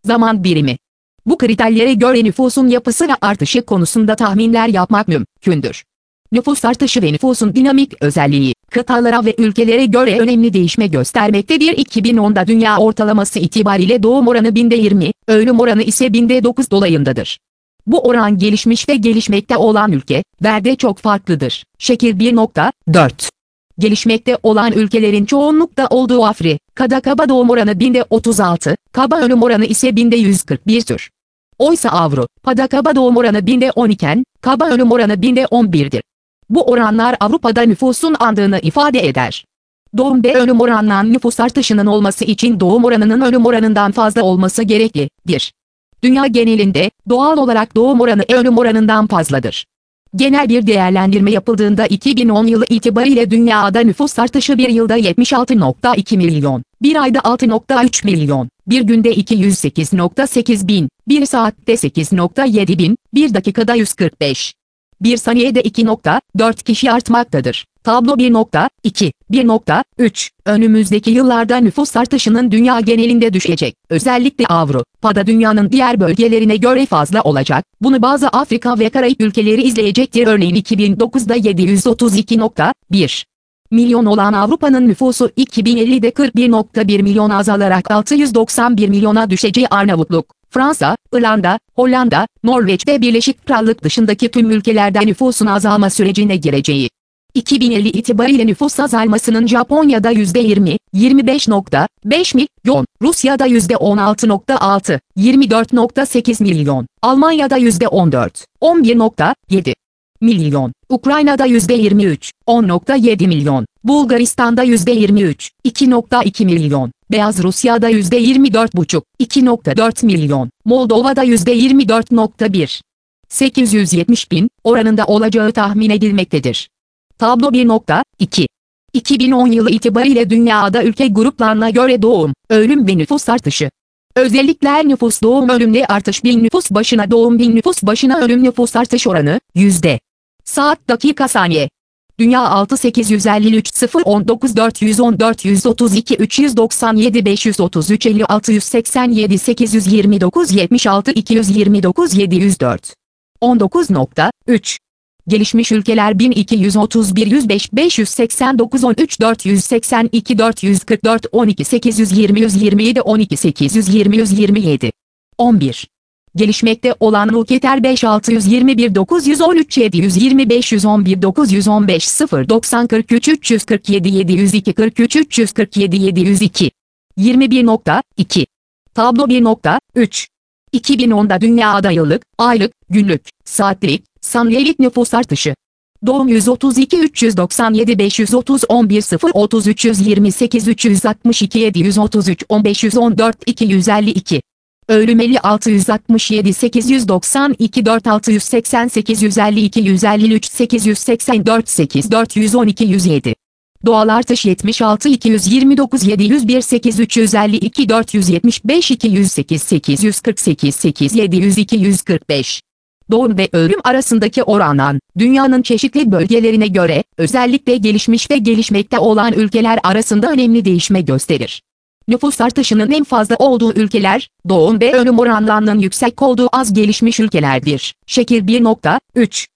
zaman birimi. Bu kriterlere göre nüfusun yapısı ve artışı konusunda tahminler yapmak mümkündür. Nüfus artışı ve nüfusun dinamik özelliği, kıtalara ve ülkelere göre önemli değişme göstermektedir. 2010'da dünya ortalaması itibariyle doğum oranı binde 20, ölüm oranı ise binde 9 dolayındadır. Bu oran gelişmiş ve gelişmekte olan ülkelerde çok farklıdır. Şekil 1.4. Gelişmekte olan ülkelerin çoğunlukta olduğu Afrika'da kaba doğum oranı binde 36, kaba ölüm oranı ise binde 141'dir. Oysa Avrupa'da kaba doğum oranı binde 10 iken, kaba ölüm oranı binde 11'dir. Bu oranlar Avrupa'da nüfusun andığını ifade eder. Doğum ve ölüm oranından nüfus artışının olması için doğum oranının ölüm oranından fazla olması gereklidir. Dünya genelinde doğal olarak doğum oranı ölüm oranından fazladır. Genel bir değerlendirme yapıldığında 2010 yılı itibariyle dünyada nüfus artışı bir yılda 76.2 milyon, bir ayda 6.3 milyon, bir günde 208.8 bin, bir saatte 8.7 bin, bir dakikada 145. Bir saniyede 2.4 kişi artmaktadır. Tablo 1.2, 1.3, önümüzdeki yıllarda nüfus artışının dünya genelinde düşecek. Özellikle Avrupa'da dünyanın diğer bölgelerine göre fazla olacak. Bunu bazı Afrika ve Karayip ülkeleri izleyecektir. Örneğin 2009'da 732.1 milyon olan Avrupa'nın nüfusu 2050'de 41.1 milyon azalarak 691 milyona düşeceği. Arnavutluk, Fransa, İrlanda, Hollanda, Norveç ve Birleşik Krallık dışındaki tüm ülkelerde nüfusun azalma sürecine gireceği. 2050 itibariyle nüfus azalmasının Japonya'da %20, 25.5 milyon, Rusya'da %16.6, 24.8 milyon, Almanya'da %14, 11.7 milyon, Ukrayna'da %23, 10.7 milyon, Bulgaristan'da %23, 2.2 milyon, Beyaz Rusya'da %24,5, 2.4 milyon, Moldova'da %24.1, 870 bin oranında olacağı tahmin edilmektedir. Tablo 1.2. 2010 yılı itibariyle dünyada ülke gruplarına göre doğum, ölüm ve nüfus artışı. Özellikler: nüfus doğum ölümde artış, bin nüfus başına doğum, bin nüfus başına ölüm, nüfus artış oranı, yüzde. Saat, dakika, saniye. Dünya 6.853 0 19 410 432 397 533 56 187 829 76 229 704. 19.3. Gelişmiş ülkeler 1231 105 589 13 482 444 12 820 127 12 820 127. 11. Gelişmekte olan ülkeler 5 621 913 725 111 915 0 90 43 347 702 43 347 702. 21.2. Tablo 1.3. 2010'da dünyada yıllık, aylık, günlük, saatlik, saniyelik nüfus artışı. Doğum 132 397 530 11 0 30 328 362 733 15 114 252. Ölüm 50 667 892 4 688 152 153 884 8 412 107. Doğal artış 76 229 701 8 352 475 208 848 8 702 145. Doğum ve ölüm arasındaki oranlar, dünyanın çeşitli bölgelerine göre, özellikle gelişmiş ve gelişmekte olan ülkeler arasında önemli değişme gösterir. Nüfus artışının en fazla olduğu ülkeler, doğum ve ölüm oranlarının yüksek olduğu az gelişmiş ülkelerdir. Şekil 1.3.